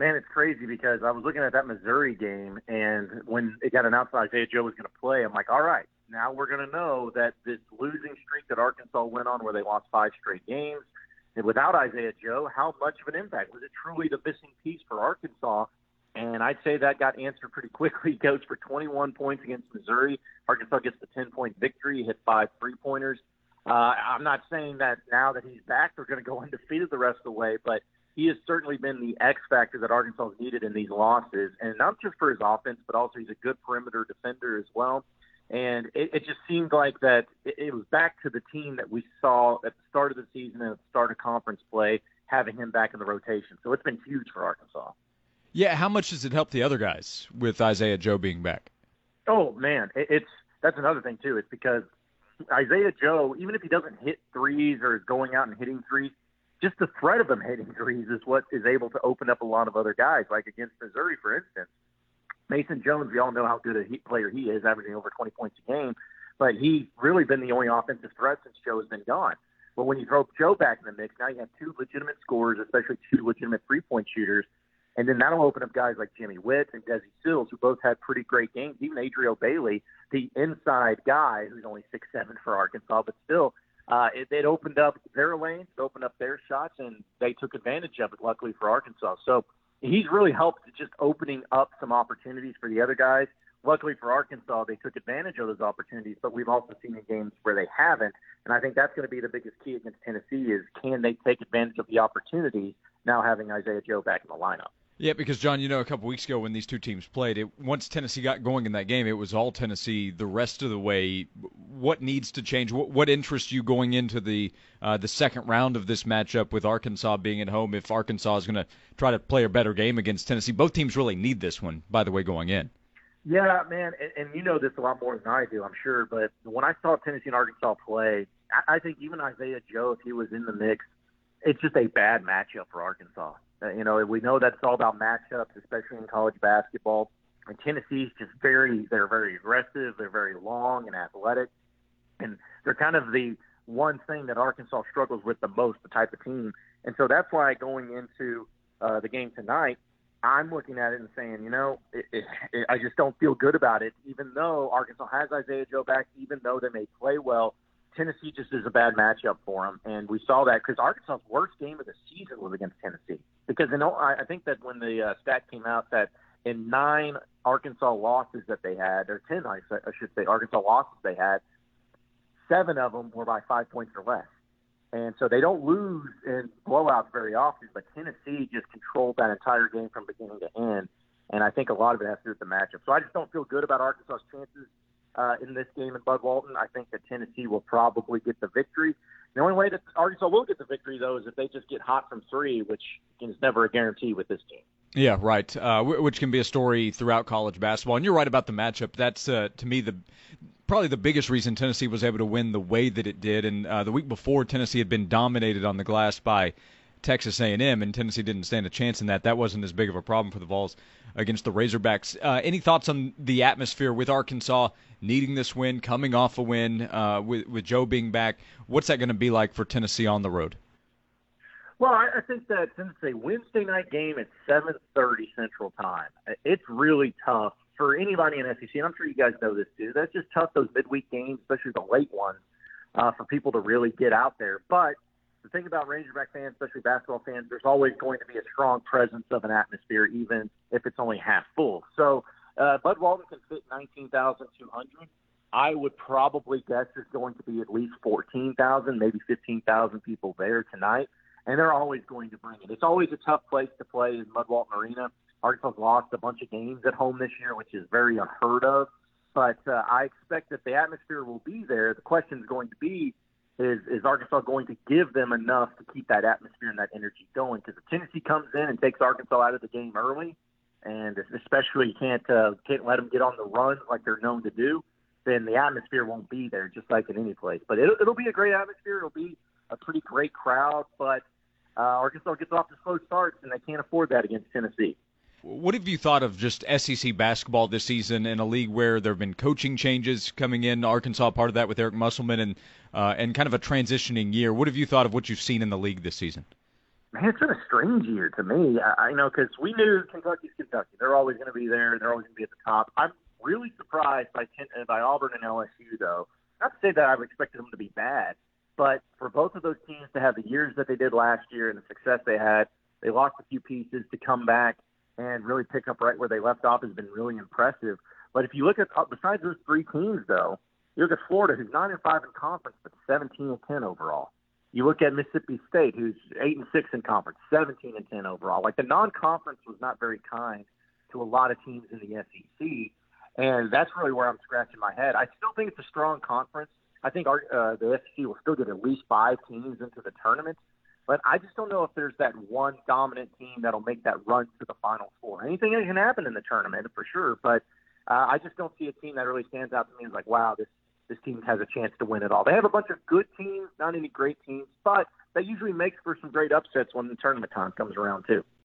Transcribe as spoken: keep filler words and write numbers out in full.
Man, it's crazy because I was looking at that Missouri game, and when it got announced that Isaiah Joe was going to play, I'm like, all right, now we're going to know that this losing streak that Arkansas went on where they lost five straight games, and without Isaiah Joe, how much of an impact? Was it truly the missing piece for Arkansas? And I'd say that got answered pretty quickly. He goes for twenty-one points against Missouri. Arkansas gets the ten-point victory. He hit five three-pointers. Uh, I'm not saying that now that he's back, they're going to go undefeated the rest of the way, but he has certainly been the X factor that Arkansas has needed in these losses, and not just for his offense, but also he's a good perimeter defender as well. And it, it just seemed like that it, it was back to the team that we saw at the start of the season and at the start of conference play, having him back in the rotation. So it's been huge for Arkansas. Yeah, how much does it help the other guys with Isaiah Joe being back? Oh, man, it, it's that's another thing, too. It's because Isaiah Joe, even if he doesn't hit threes or is going out and hitting threes, just the threat of him hitting threes is what is able to open up a lot of other guys, like against Missouri, for instance. Mason Jones, we all know how good a player he is, averaging over twenty points a game, but he's really been the only offensive threat since Joe has been gone. But when you throw Joe back in the mix, now you have two legitimate scorers, especially two legitimate three-point shooters, and then that'll open up guys like Jimmy Witt and Desi Sills, who both had pretty great games. Even Adriel Bailey, the inside guy, who's only six seven for Arkansas, but still, uh, it, it opened up their lanes, it opened up their shots, and they took advantage of it, luckily for Arkansas. So he's really helped just opening up some opportunities for the other guys. Luckily for Arkansas, they took advantage of those opportunities, but we've also seen in games where they haven't, and I think that's going to be the biggest key against Tennessee is can they take advantage of the opportunities now having Isaiah Joe back in the lineup. Yeah, because, John, you know, a couple weeks ago when these two teams played, it, once Tennessee got going in that game, it was all Tennessee the rest of the way. What needs to change? What, what interests you going into the uh, the second round of this matchup with Arkansas being at home if Arkansas is going to try to play a better game against Tennessee? Both teams really need this one, by the way, going in. Yeah, man, and, and you know this a lot more than I do, I'm sure, but when I saw Tennessee and Arkansas play, I, I think even Isaiah Joe, if he was in the mix, it's just a bad matchup for Arkansas. Uh, you know, we know that's all about matchups, especially in college basketball. And Tennessee's just very, they're very aggressive. They're very long and athletic. And they're kind of the one thing that Arkansas struggles with the most, the type of team. And so that's why going into uh, the game tonight, I'm looking at it and saying, you know, it, it, it, I just don't feel good about it, even though Arkansas has Isaiah Joe back, even though they may play well. Tennessee just is a bad matchup for them, and we saw that because Arkansas's worst game of the season was against Tennessee. Because you know, I, I think that when the uh, stat came out that in nine Arkansas losses that they had, or ten, I, I should say, Arkansas losses they had, seven of them were by five points or less. And so they don't lose in blowouts very often, but Tennessee just controlled that entire game from beginning to end, and I think a lot of it has to do with the matchup. So I just don't feel good about Arkansas's chances Uh, in this game in Bud Walton. I think that Tennessee will probably get the victory. The only way that Arkansas will get the victory, though, is if they just get hot from three, which is never a guarantee with this team. Yeah, right, uh, which can be a story throughout college basketball. And you're right about the matchup. That's, uh, to me, the probably the biggest reason Tennessee was able to win the way that it did. And uh, the week before, Tennessee had been dominated on the glass by Texas A and M, and Tennessee didn't stand a chance in that. That wasn't as big of a problem for the Vols against the Razorbacks. Uh, any thoughts on the atmosphere with Arkansas needing this win, coming off a win, uh, with, with Joe being back? What's that going to be like for Tennessee on the road? Well, I, I think that since it's a Wednesday night game at seven thirty Central Time, it's really tough for anybody in S E C, and I'm sure you guys know this too. That's just tough, those midweek games, especially the late ones, uh, for people to really get out there. But the thing about Razorback fans, especially basketball fans, there's always going to be a strong presence of an atmosphere, even if it's only half full. So uh, Bud Walton can fit nineteen thousand two hundred. I would probably guess there's going to be at least fourteen thousand, maybe fifteen thousand people there tonight, and they're always going to bring it. It's always a tough place to play in Bud Walton Arena. Arkansas's lost a bunch of games at home this year, which is very unheard of, but uh, I expect that the atmosphere will be there. The question is going to be, Is, is Arkansas going to give them enough to keep that atmosphere and that energy going? Because if Tennessee comes in and takes Arkansas out of the game early, and especially can't uh, can't let them get on the run like they're known to do, then the atmosphere won't be there, just like in any place. But it'll, it'll be a great atmosphere. It'll be a pretty great crowd. But uh, Arkansas gets off to slow starts, and they can't afford that against Tennessee. What have you thought of just S E C basketball this season in a league where there have been coaching changes coming in? Arkansas, part of that with Eric Musselman, and uh, and kind of a transitioning year. What have you thought of what you've seen in the league this season? Man, it's been a strange year to me. I, I know because we knew Kentucky's Kentucky. They're always going to be there. They're always going to be at the top. I'm really surprised by by Auburn and L S U, though. Not to say that I've expected them to be bad, but for both of those teams to have the years that they did last year and the success they had, they lost a few pieces to come back and really pick up right where they left off has been really impressive. But if you look at uh, besides those three teams, though, you look at Florida, who's nine and five in conference, but seventeen and ten overall. You look at Mississippi State, who's eight and six in conference, seventeen and ten overall. Like the non-conference was not very kind to a lot of teams in the S E C, and that's really where I'm scratching my head. I still think it's a strong conference. I think our, uh, the S E C will still get at least five teams into the tournament, but I just don't know if there's that one dominant team that'll make that run to the Final Four. Anything can happen in the tournament for sure, but uh, I just don't see a team that really stands out to me as like, wow, this this team has a chance to win it all. They have a bunch of good teams, not any great teams, but that usually makes for some great upsets when the tournament time comes around too.